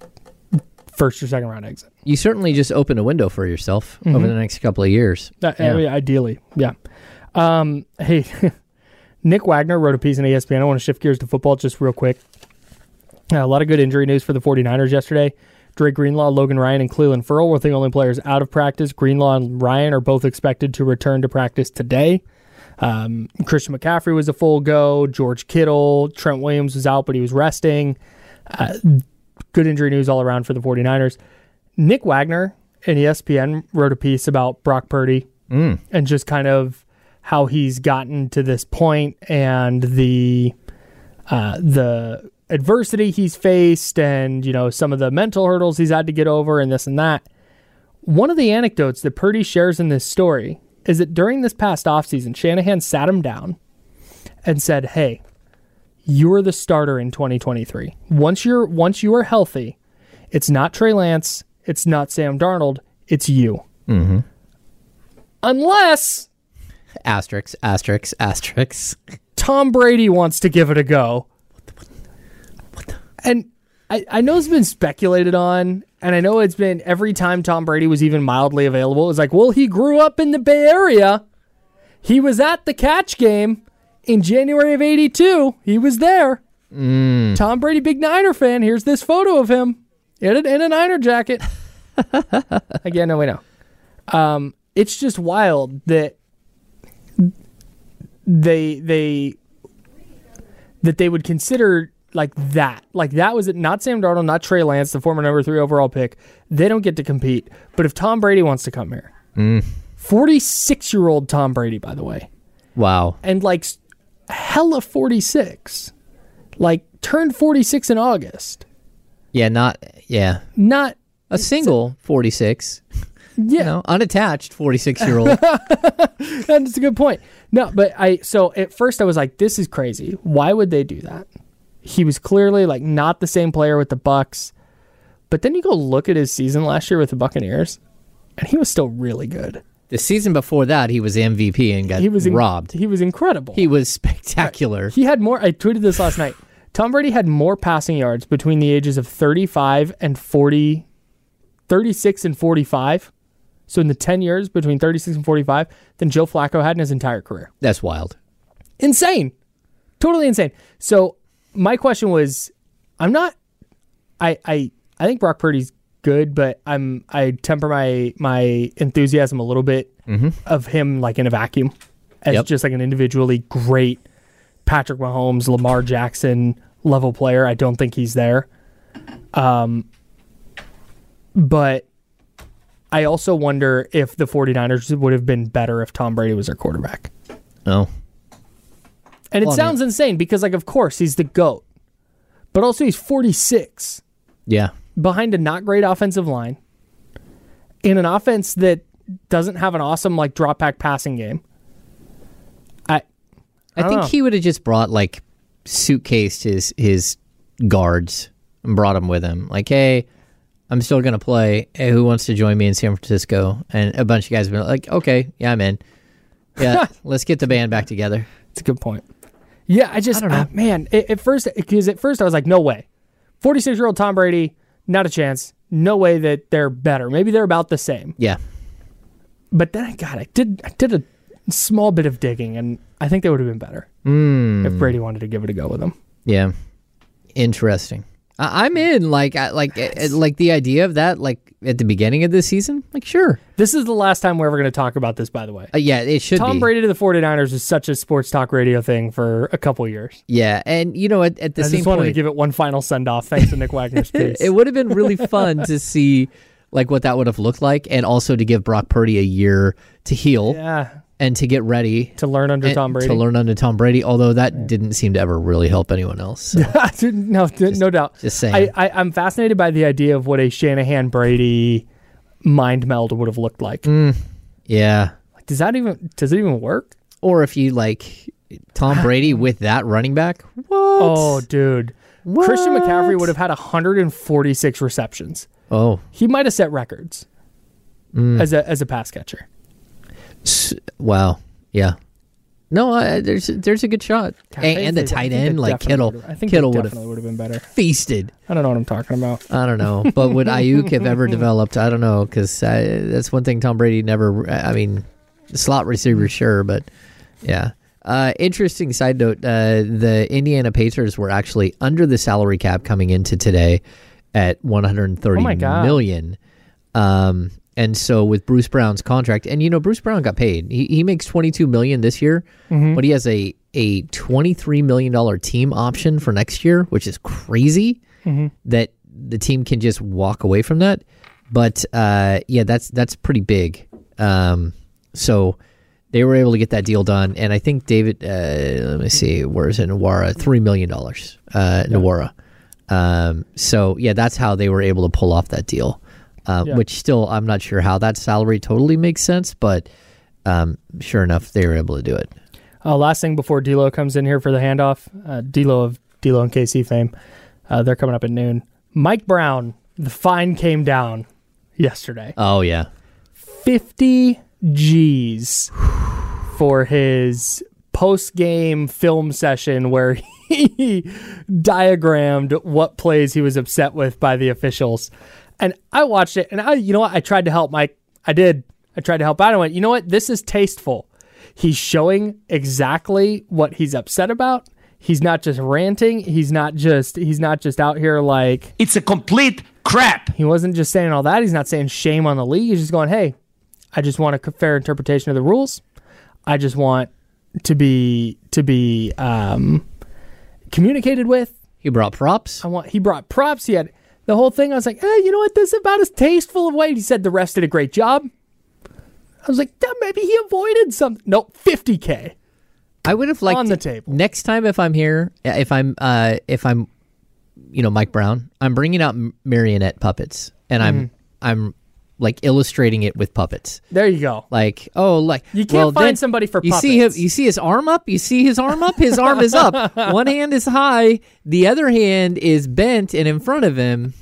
first or second round exit. You certainly just open a window for yourself mm-hmm. over the next couple of years. Uh, yeah. I mean, ideally, yeah. Um, hey, Nick Wagner wrote a piece on E S P N. I want to shift gears to football just real quick. Uh, a lot of good injury news for the 49ers yesterday. Dre Greenlaw, Logan Ryan, and Cleveland Ferrell were the only players out of practice. Greenlaw and Ryan are both expected to return to practice today. Um, Christian McCaffrey was a full go. George Kittle, Trent Williams was out, but he was resting. Uh, good injury news all around for the 49ers. Nick Wagner in E S P N wrote a piece about Brock Purdy mm. and just kind of how he's gotten to this point and the uh, the adversity he's faced and, you know, some of the mental hurdles he's had to get over and this and that. One of the anecdotes that Purdy shares in this story is that during this past offseason, Shanahan sat him down and said, hey, you're the starter in twenty twenty-three. Once you're once you are healthy, it's not Trey Lance, it's not Sam Darnold, it's you. Mm-hmm. Unless... Asterix, asterix, asterix. Tom Brady wants to give it a go. And I, I know it's been speculated on, and I know it's been every time Tom Brady was even mildly available, it was like, well, he grew up in the Bay Area. He was at the catch game in January of eighty-two. He was there. Mm. Tom Brady, big Niner fan. Here's this photo of him in a, in a Niner jacket. Again, no, we know. Um, it's just wild that they they that they would consider like that. Like that was it. Not Sam Darnold, not Trey Lance, the former number three overall pick. They don't get to compete. But if Tom Brady wants to come here, mm. forty-six-year-old Tom Brady, by the way. Wow. And like hella forty-six. Like turned forty-six in August. Yeah, not yeah. Not a single forty-six. Yeah. You know, unattached forty-six-year-old. That's a good point. No, but I so at first I was like, this is crazy. Why would they do that? He was clearly like not the same player with the Bucks. But then you go look at his season last year with the Buccaneers, and he was still really good. The season before that, he was M V P and got he was in, robbed. He was incredible. He was spectacular. He had more. I tweeted this last night. Tom Brady had more passing yards between the ages of thirty-five and forty, thirty-six and forty-five. So in the ten years between thirty-six and forty-five, than Joe Flacco had in his entire career. That's wild. Insane. Totally insane. So my question was, I'm not, I I, I think Brock Purdy's good, but I'm I temper my my enthusiasm a little bit mm-hmm. of him like in a vacuum as yep. just like an individually great Patrick Mahomes, Lamar Jackson level player. I don't think he's there. Um, but I also wonder if the 49ers would have been better if Tom Brady was their quarterback. Oh. And it well, sounds I mean, insane because, like, of course, he's the GOAT. But also he's forty-six. Yeah. Behind a not great offensive line. In an offense that doesn't have an awesome, like, drop-back passing game. I I, I think know. he would have just brought, like, suitcased his, his guards and brought them with him. Like, hey, I'm still going to play. Hey, who wants to join me in San Francisco? And a bunch of guys have been like, okay, yeah, I'm in. Yeah, let's get the band back together. It's a good point. Yeah, I just, I don't know. Uh, man, at, at first, because at first I was like, no way. forty-six-year-old Tom Brady, not a chance. No way that they're better. Maybe they're about the same. Yeah. But then I got, I did, I did a small bit of digging, and I think they would have been better mm. if Brady wanted to give it a go with them. Yeah. Interesting. I, I'm in, like, I, like, uh, like the idea of that, like, at the beginning of this season, like, sure. This is the last time we're ever going to talk about this, by the way. Uh, yeah, it should Tom be. Brady to the 49ers was such a sports talk radio thing for a couple years. Yeah, and, you know, at, at the I same just wanted point, to give it one final send-off, thanks to Nick Wagner's piece. It would have been really fun to see, like, what that would have looked like, and also to give Brock Purdy a year to heal. Yeah. And to get ready. To learn under Tom Brady. To learn under Tom Brady, although that yeah. didn't seem to ever really help anyone else. So. no, just, no doubt. Just saying. I, I, I'm fascinated by the idea of what a Shanahan-Brady mind meld would have looked like. Mm, yeah. Like, does that even does it even work? Or if you like Tom Brady with that running back? What? Oh, dude. What? Christian McCaffrey would have had one hundred forty-six receptions. Oh. He might have set records mm. as a as a pass catcher. Wow. Yeah. No, uh, there's there's a good shot. God, and, and the tight end, like Kittle, I think Kittle would have would have been better. Feasted. I don't know what I'm talking about. I don't know, but would Ayuk have ever developed? I don't know, because uh, that's one thing Tom Brady never. I mean, slot receiver, sure, but yeah. Uh, interesting side note: uh, the Indiana Pacers were actually under the salary cap coming into today at one hundred thirty oh my God. million. Um, And so with Bruce Brown's contract, and you know Bruce Brown got paid. He he makes twenty-two million dollars this year, mm-hmm. but he has a a twenty-three million dollars team option for next year, which is crazy mm-hmm. that the team can just walk away from that. But uh, yeah, that's that's pretty big. Um, so they were able to get that deal done, and I think David, uh, let me see, where is it? Nwara, three million dollars. Uh, yeah. Nwara. Um, so yeah, that's how they were able to pull off that deal. Uh, yeah. Which still, I'm not sure how that salary totally makes sense, but um, sure enough, they were able to do it. Uh, last thing before D'Lo comes in here for the handoff, uh, D'Lo of D'Lo and K C fame, uh, they're coming up at noon. Mike Brown, the fine came down yesterday. Oh, yeah. fifty G's for his post-game film session where he diagrammed what plays he was upset with by the officials. And I watched it, and I, you know what? I tried to help Mike. I did. I tried to help out. I went, you know what? This is tasteful. he's showing exactly what he's upset about. He's not just ranting. He's not just he's not just out here like It's a complete crap. He wasn't just saying all that. He's not saying shame on the league. He's just going, hey, I just want a fair interpretation of the rules. I just want to be to be um, communicated with. He brought props. I want. He brought props. He had the whole thing. I was like, hey, you know what? This is about as tasteful of way. He said the rest did a great job. I was like, maybe he avoided something. Nope, fifty K. I would have liked on the table. Next time, if I'm here, if I'm, uh, if I'm, you know, Mike Brown, I'm bringing out marionette puppets, and I'm, mm. I'm, like illustrating it with puppets. There you go. Like, oh, like you can't well, find then, somebody for you puppets. see him. You see his arm up. You see his arm up. His arm is up. One hand is high. The other hand is bent and in front of him.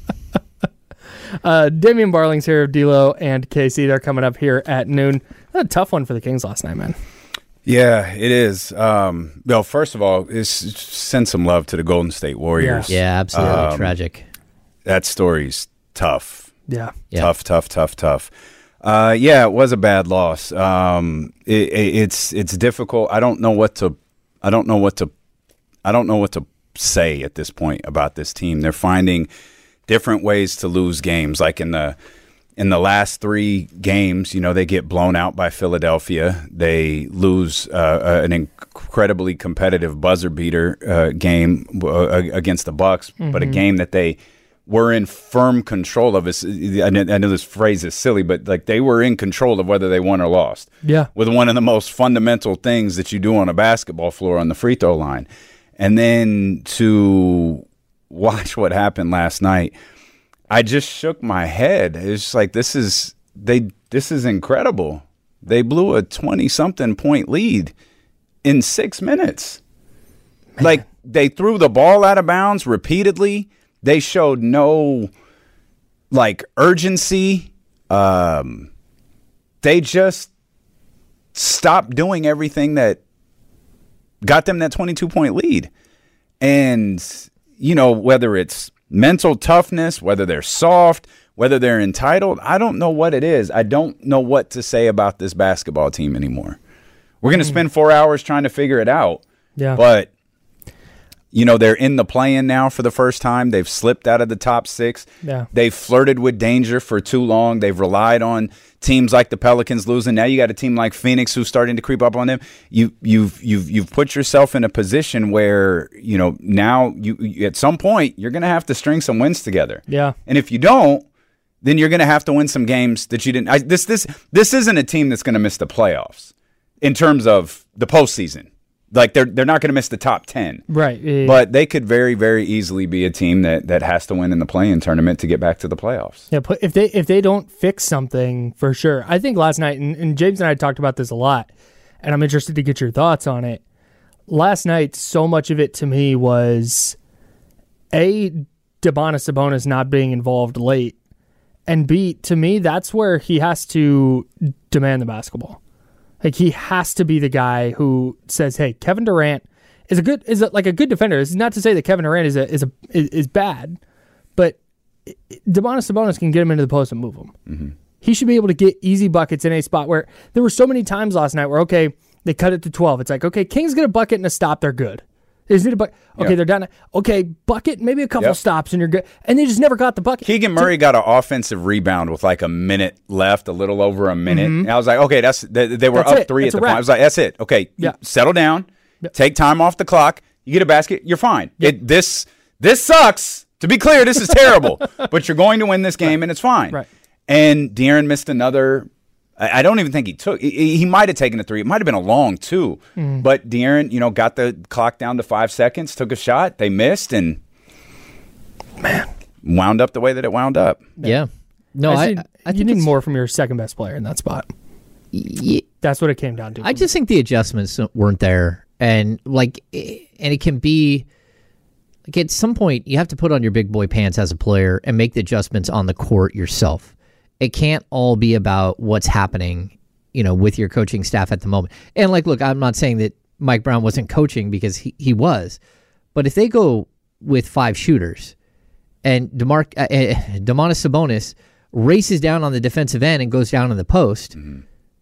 uh, Damian Barling's here of D-Lo and K C. They're coming up here at noon. That's a tough one for the Kings last night, man. Yeah, it is. Um, well, first of all, it's, send some love to the Golden State Warriors. Yeah, yeah absolutely. Um, Tragic. That story's tough. Yeah. yeah. Tough, tough, tough, tough. Uh, yeah, it was a bad loss. Um, it, it, it's it's difficult. I don't know what to. I don't know what to. I don't know what to say at this point about this team. They're finding different ways to lose games. Like in the in the last three games, you know, they get blown out by Philadelphia. They lose uh, an incredibly competitive buzzer beater uh, game uh, against the Bucks, mm-hmm. but a game that they were in firm control of. Us. I know this phrase is silly, but like they were in control of whether they won or lost. Yeah, with one of the most fundamental things that you do on a basketball floor on the free throw line, and then to watch what happened last night, I just shook my head. It's just like this is they. This is incredible. They blew a twenty-something point lead in six minutes. Man. Like they threw the ball out of bounds repeatedly. They showed no, like, urgency. Um, they just stopped doing everything that got them that twenty-two point lead. And, you know, whether it's mental toughness, whether they're soft, whether they're entitled, I don't know what it is. I don't know what to say about this basketball team anymore. We're going to mm. spend four hours trying to figure it out. Yeah. But you know, they're in the play-in now for the first time. They've slipped out of the top six. Yeah. They've flirted with danger for too long. They've relied on teams like the Pelicans losing. Now you got a team like Phoenix who's starting to creep up on them. You, you've you've you've put yourself in a position where, you know, now you, you at some point you're going to have to string some wins together. Yeah. And if you don't, then you're going to have to win some games that you didn't. I, this this this isn't a team that's going to miss the playoffs in terms of the postseason. Like, they're they're not going to miss the top ten. Right. Yeah, but they could very, very easily be a team that, that has to win in the play-in tournament to get back to the playoffs. Yeah, but if they if they don't fix something, for sure. I think last night, and, and James and I talked about this a lot, and I'm interested to get your thoughts on it. Last night, so much of it to me was, A, Domantas Sabonis not being involved late, and B, to me, that's where he has to demand the basketball. Like, he has to be the guy who says, "Hey, Kevin Durant is a good is a, like a good defender." This is not to say that Kevin Durant is a is a is, is bad, but Domantas Sabonis can get him into the post and move him. Mm-hmm. He should be able to get easy buckets in a spot where there were so many times last night where okay, they cut it to twelve. It's like okay, Kings get a bucket and a stop, they're good. They just need a bucket. Okay, yep. They're down. Okay, bucket, maybe a couple yep. stops, and you're good. And they just never got the bucket. Keegan Murray got an offensive rebound with like a minute left, a little over a minute. Mm-hmm. And I was like, okay, that's they, they were that's up it. three that's at the point. I was like, that's it. Okay, yeah. settle down, yep. take time off the clock. You get a basket, you're fine. Yep. It, this this sucks. To be clear, this is terrible. But you're going to win this game, right. and it's fine. Right. And De'Aaron missed another. I don't even think he took. He, he might have taken a three. It might have been a long two. Mm. But De'Aaron, you know, got the clock down to five seconds, took a shot. They missed, and man, wound up the way that it wound up. Yeah. No, I, I, see, I you need more from your second best player in that spot. Yeah. That's what it came down to. I just think the adjustments weren't there, and like, and it can be. Like at some point, you have to put on your big boy pants as a player and make the adjustments on the court yourself. It can't all be about what's happening, you know, with your coaching staff at the moment. And like, look, I'm not saying that Mike Brown wasn't coaching because he, he was, but if they go with five shooters and DeMar- uh, uh, Domantas Sabonis races down on the defensive end and goes down in the post, mm-hmm.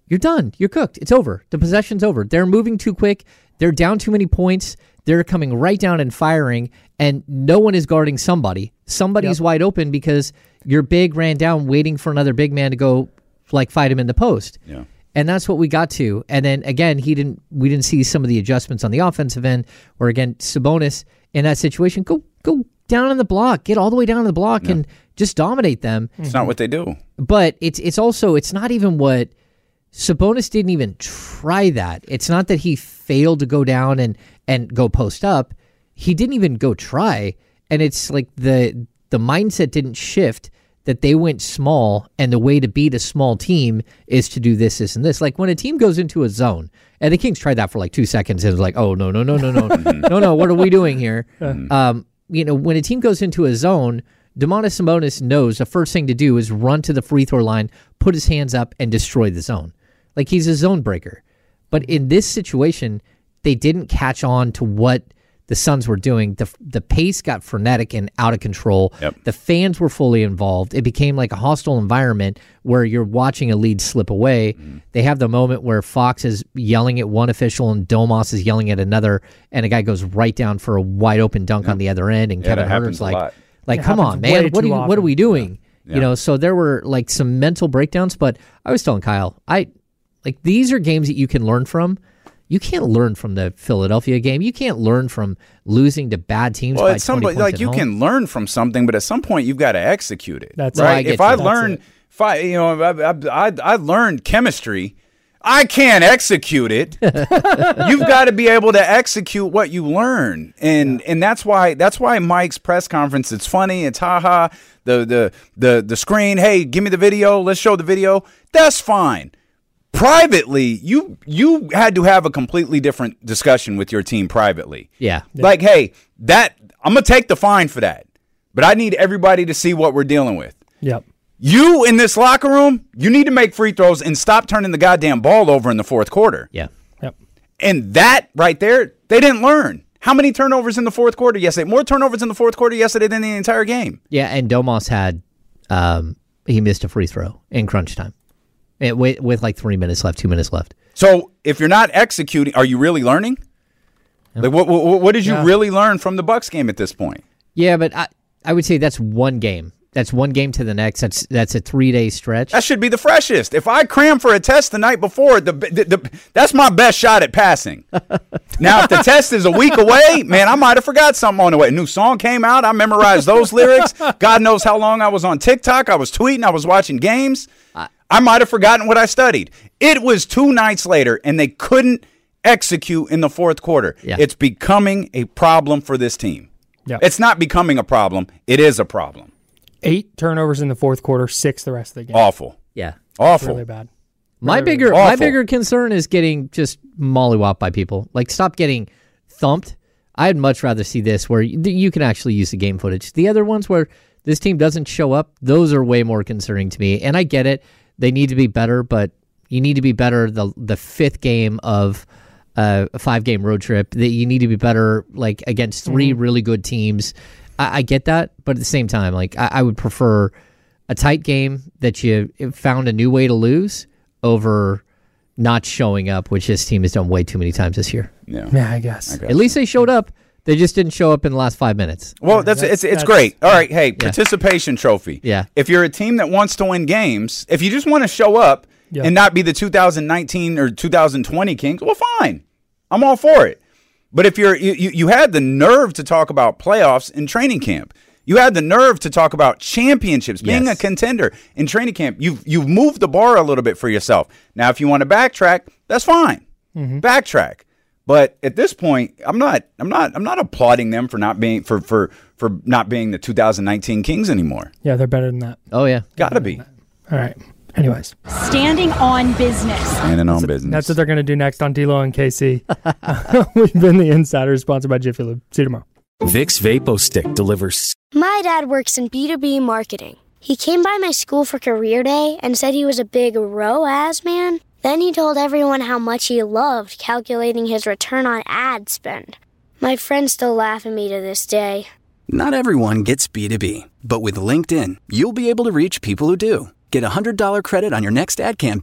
you're done. You're cooked. It's over. The possession's over. They're moving too quick. They're down too many points. They're coming right down and firing, and no one is guarding somebody. Somebody's yep. wide open because your big ran down waiting for another big man to go like fight him in the post. Yeah. And that's what we got to. And then again, he didn't. We didn't see some of the adjustments on the offensive end. Where again, Sabonis in that situation, go go down on the block, get all the way down to the block, yeah. and just dominate them. It's mm-hmm. not what they do. But it's it's also it's not even what Sabonis didn't even try that. It's not that he failed to go down and and go post up. He didn't even go try. And it's like the the mindset didn't shift. That they went small, and the way to beat a small team is to do this, this, and this. Like when a team goes into a zone, and the Kings tried that for like two seconds, and it was like, oh, no, no, no, no, no, no, no, what are we doing here? Um, you know, when a team goes into a zone, Domantas Sabonis knows the first thing to do is run to the free throw line, put his hands up, and destroy the zone. Like he's a zone breaker. But in this situation, they didn't catch on to what the Suns were doing. The the pace got frenetic and out of control. Yep. The fans were fully involved. It became like a hostile environment where you're watching a lead slip away. Mm. They have the moment where Fox is yelling at one official and Domas is yelling at another, and a guy goes right down for a wide open dunk yep. on the other end, and yeah, Kevin Huerter's like, like, it come on, man, what are you, what are we doing? Yeah. You know, so there were like some mental breakdowns. But I was telling Kyle, I like these are games that you can learn from. You can't learn from the Philadelphia game. You can't learn from losing to bad teams well, by at some twenty point, points like at you home. can learn from something, but at some point you've got to execute it. That's right. I get if I you. learn, if I, you know, I, I, I learned chemistry, I can't execute it. You've got to be able to execute what you learn, and and that's why that's why Mike's press conference. It's funny. It's ha ha. The the the the screen. Hey, give me the video. Let's show the video. That's fine. Privately, you you had to have a completely different discussion with your team privately. Yeah. Like, hey, that I'm gonna take the fine for that, but I need everybody to see what we're dealing with. Yep. You in this locker room, you need to make free throws and stop turning the goddamn ball over in the fourth quarter. Yeah. Yep. And that right there, they didn't learn. How many turnovers in the fourth quarter yesterday? More turnovers in the fourth quarter yesterday than the entire game. Yeah, and Domas had um, he missed a free throw in crunch time. It, with, with like three minutes left, two minutes left. So if you're not executing, are you really learning? Yep. Like what, what what did you yeah. really learn from the Bucks game at this point? Yeah, but I, I would say that's one game. That's one game to the next. That's that's a three-day stretch. That should be the freshest. If I cram for a test the night before, the, the, the that's my best shot at passing. Now, if the test is a week away, man, I might have forgot something on the way. A new song came out. I memorized those lyrics. God knows how long I was on TikTok. I was tweeting. I was watching games. I, I might have forgotten what I studied. It was two nights later, and they couldn't execute in the fourth quarter. Yeah. It's becoming a problem for this team. Yep. It's not becoming a problem. It is a problem. Eight turnovers in the fourth quarter, six the rest of the game. Awful. Yeah. Awful. Really bad. My Really, bigger really my awful. bigger concern is getting just mollywopped by people. Like, stop getting thumped. I'd much rather see this where you, you can actually use the game footage. The other ones where this team doesn't show up, those are way more concerning to me. And I get it. They need to be better, but you need to be better the the fifth game of uh, a five-game road trip. That you need to be better like against three mm-hmm. really good teams. I, I get that, but at the same time, like I, I would prefer a tight game that you found a new way to lose over not showing up, which this team has done way too many times this year. Yeah, yeah I guess. I guess. At least they showed up. They just didn't show up in the last five minutes. Well, Yeah, that's, that's- it's it's that's- great. All right, hey, Yeah. participation trophy. Yeah. If you're a team that wants to win games, if you just want to show up Yeah. and not be the two thousand nineteen or two thousand twenty Kings, well, fine. I'm all for it. But if you're you, you, you had the nerve to talk about playoffs in training camp. You had the nerve to talk about championships, being Yes. a contender in training camp. You've you've moved the bar a little bit for yourself. Now, if you want to backtrack, that's fine. Mm-hmm. Backtrack. But at this point, I'm not I'm not I'm not applauding them for not being for for for not being the two thousand nineteen Kings anymore. Yeah, they're better than that. Oh, yeah. Gotta be. All right. Anyways. Standing on business. Standing on business. That's what they're going to do next on D-Lo and K C. We've been the Insiders, sponsored by Jiffy Lube. See you tomorrow. Vicks VapoStick delivers. My dad works in B two B marketing. He came by my school for career day and said he was a big R O A S man. Then he told everyone how much he loved calculating his return on ad spend. My friends still laugh at me to this day. Not everyone gets B two B, but with LinkedIn, you'll be able to reach people who do. Get a one hundred dollars credit on your next ad campaign.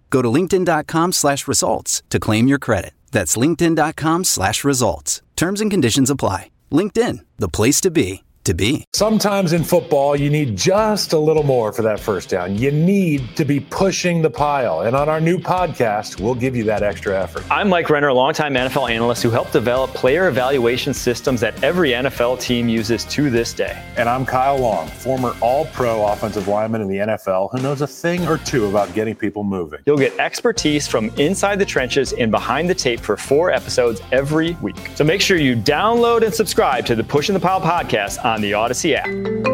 Go to linkedin.com slash results to claim your credit. That's linkedin.com slash results. Terms and conditions apply. LinkedIn, the place to be, to be. Sometimes in football, you need just a little more for that first down. You need to be pushing the pile. And on our new podcast, we'll give you that extra effort. I'm Mike Renner, a longtime N F L analyst who helped develop player evaluation systems that every N F L team uses to this day. And I'm Kyle Long, former all-pro offensive lineman in the N F L who knows a thing or two about getting people moving. You'll get expertise from inside the trenches and behind the tape for four episodes every week. So make sure you download and subscribe to the Pushing the Pile podcast on the Odyssey app.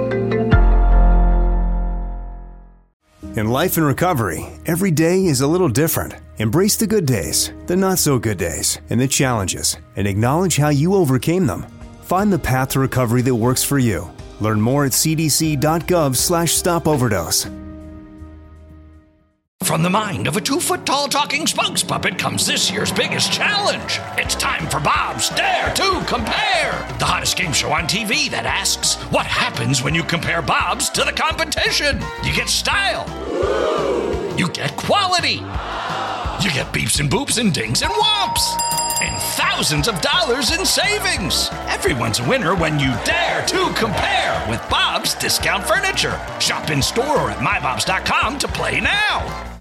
In life and recovery, every day is a little different. Embrace the good days, the not so good days, and the challenges, and acknowledge how you overcame them. Find the path to recovery that works for you. Learn more at cdc.gov slash stop overdose. From the mind of a two-foot-tall talking spokes puppet comes this year's biggest challenge. It's time for Bob's Dare to Compare, the hottest game show on T V that asks, what happens when you compare Bob's to the competition? You get style. You get quality. You get beeps and boops and dings and whomps. And thousands of dollars in savings. Everyone's a winner when you dare to compare with Bob's Discount Furniture. Shop in store or at my bobs dot com to play now.